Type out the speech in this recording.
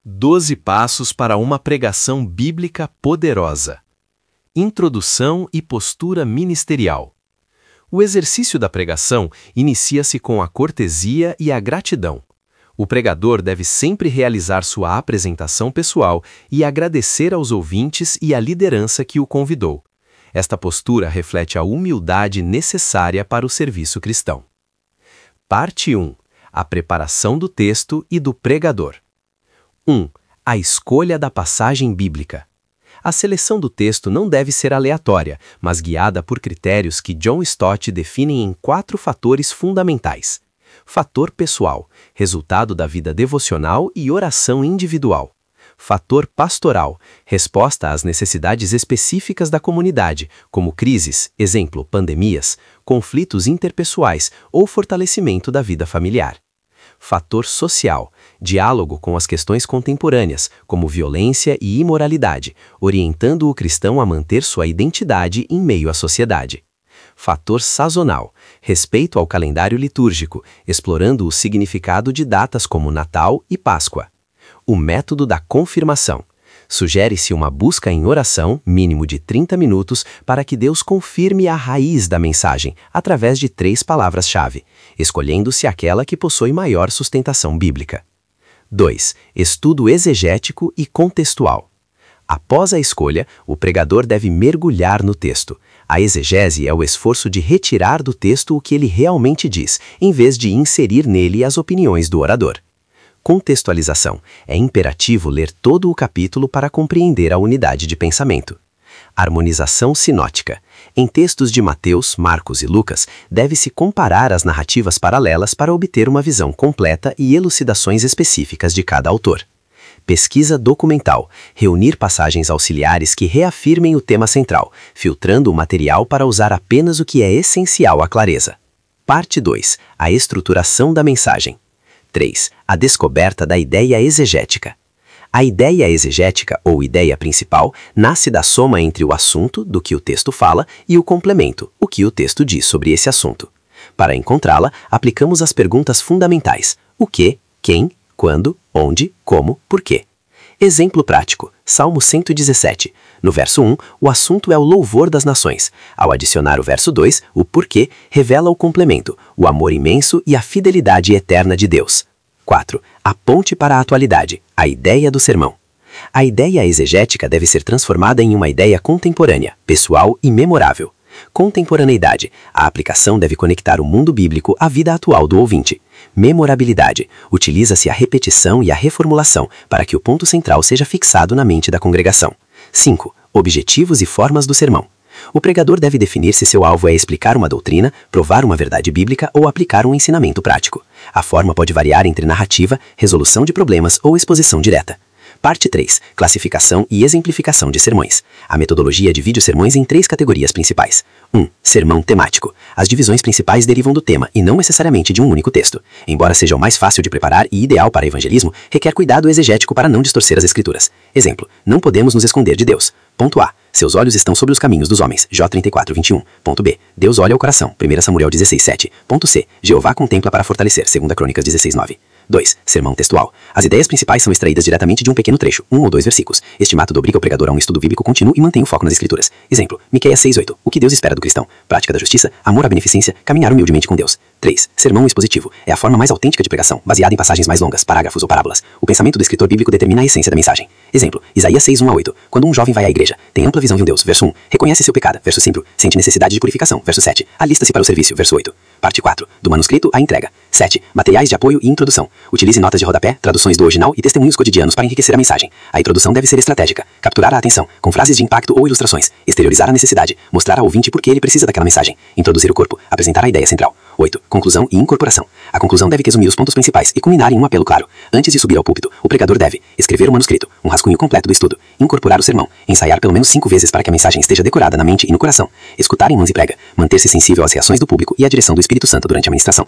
12 passos para uma pregação bíblica poderosa. Introdução e postura ministerial. O exercício da pregação inicia-se com a cortesia e a gratidão. O pregador deve sempre realizar sua apresentação pessoal e agradecer aos ouvintes e à liderança que o convidou. Esta postura reflete a humildade necessária para o serviço cristão. Parte 1. A preparação do texto e do pregador. 1. A escolha da passagem bíblica. A seleção do texto não deve ser aleatória, mas guiada por critérios que John Stott define em 4 fatores fundamentais. Fator pessoal, resultado da vida devocional e oração individual. Fator pastoral, resposta às necessidades específicas da comunidade, como crises, exemplo, pandemias, conflitos interpessoais ou fortalecimento da vida familiar. Fator social, diálogo com as questões contemporâneas, como violência e imoralidade, orientando o cristão a manter sua identidade em meio à sociedade. Fator sazonal, respeito ao calendário litúrgico, explorando o significado de datas como Natal e Páscoa. O método da confirmação. Sugere-se uma busca em oração, mínimo de 30 minutos, para que Deus confirme a raiz da mensagem, através de 3 palavras-chave, escolhendo-se aquela que possui maior sustentação bíblica. 2. Estudo exegético e contextual. Após a escolha, o pregador deve mergulhar no texto. A exegese é o esforço de retirar do texto o que ele realmente diz, em vez de inserir nele as opiniões do orador. Contextualização. É imperativo ler todo o capítulo para compreender a unidade de pensamento. Harmonização sinótica. Em textos de Mateus, Marcos e Lucas, deve-se comparar as narrativas paralelas para obter uma visão completa e elucidações específicas de cada autor. Pesquisa documental. Reunir passagens auxiliares que reafirmem o tema central, filtrando o material para usar apenas o que é essencial à clareza. Parte 2. A estruturação da mensagem. 3. A descoberta da ideia exegética. A ideia exegética, ou ideia principal, nasce da soma entre o assunto, do que o texto fala, e o complemento, o que o texto diz sobre esse assunto. Para encontrá-la, aplicamos as perguntas fundamentais: o que, quem, quando, onde, como, por quê. Exemplo prático, Salmo 117. No verso 1, o assunto é o louvor das nações. Ao adicionar o verso 2, o porquê revela o complemento, o amor imenso e a fidelidade eterna de Deus. 4. A ponte para a atualidade, a ideia do sermão. A ideia exegética deve ser transformada em uma ideia contemporânea, pessoal e memorável. Contemporaneidade. A aplicação deve conectar o mundo bíblico à vida atual do ouvinte. Memorabilidade. Utiliza-se a repetição e a reformulação para que o ponto central seja fixado na mente da congregação. 5. Objetivos e formas do sermão. O pregador deve definir se seu alvo é explicar uma doutrina, provar uma verdade bíblica ou aplicar um ensinamento prático. A forma pode variar entre narrativa, resolução de problemas ou exposição direta. Parte 3. Classificação e exemplificação de sermões. A metodologia divide os sermões em 3 categorias principais. 1. Sermão temático. As divisões principais derivam do tema e não necessariamente de um único texto. Embora seja o mais fácil de preparar e ideal para evangelismo, requer cuidado exegético para não distorcer as escrituras. Exemplo: não podemos nos esconder de Deus. Ponto A. Seus olhos estão sobre os caminhos dos homens. J 34:21. Ponto B. Deus olha ao coração. 1 Samuel 16:7. Ponto C. Jeová contempla para fortalecer. 2 Crônicas 16:9. 2. Sermão textual. As ideias principais são extraídas diretamente de um pequeno trecho, 1 ou 2 versículos. Este método obriga o pregador a um estudo bíblico contínuo e mantém o foco nas escrituras. Exemplo: Miqueias 6:8. O que Deus espera do cristão? Prática da justiça, amor à beneficência, caminhar humildemente com Deus. 3. Sermão expositivo. É a forma mais autêntica de pregação, baseada em passagens mais longas, parágrafos ou parábolas. O pensamento do escritor bíblico determina a essência da mensagem. Exemplo: Isaías 6:1-8. Quando um jovem vai à igreja, tem ampla visão de um Deus. Verso 1. Reconhece seu pecado. Verso 5. Sente necessidade de purificação. Verso 7. Alista-se para o serviço. Verso 8. Parte 4. Do manuscrito à entrega. 7. Materiais de apoio e introdução. Utilize notas de rodapé, traduções do original e testemunhos cotidianos para enriquecer a mensagem. A introdução deve ser estratégica, capturar a atenção, com frases de impacto ou ilustrações, exteriorizar a necessidade, mostrar ao ouvinte por que ele precisa daquela mensagem, introduzir o corpo, apresentar a ideia central. 8. Conclusão e incorporação. A conclusão deve resumir os pontos principais e culminar em um apelo claro. Antes de subir ao púlpito, o pregador deve escrever o manuscrito, um rascunho completo do estudo, incorporar o sermão, ensaiar pelo menos 5 vezes para que a mensagem esteja decorada na mente e no coração, escutar em mãos e prega, manter-se sensível às reações do público e à direção do Espírito Santo durante a ministração.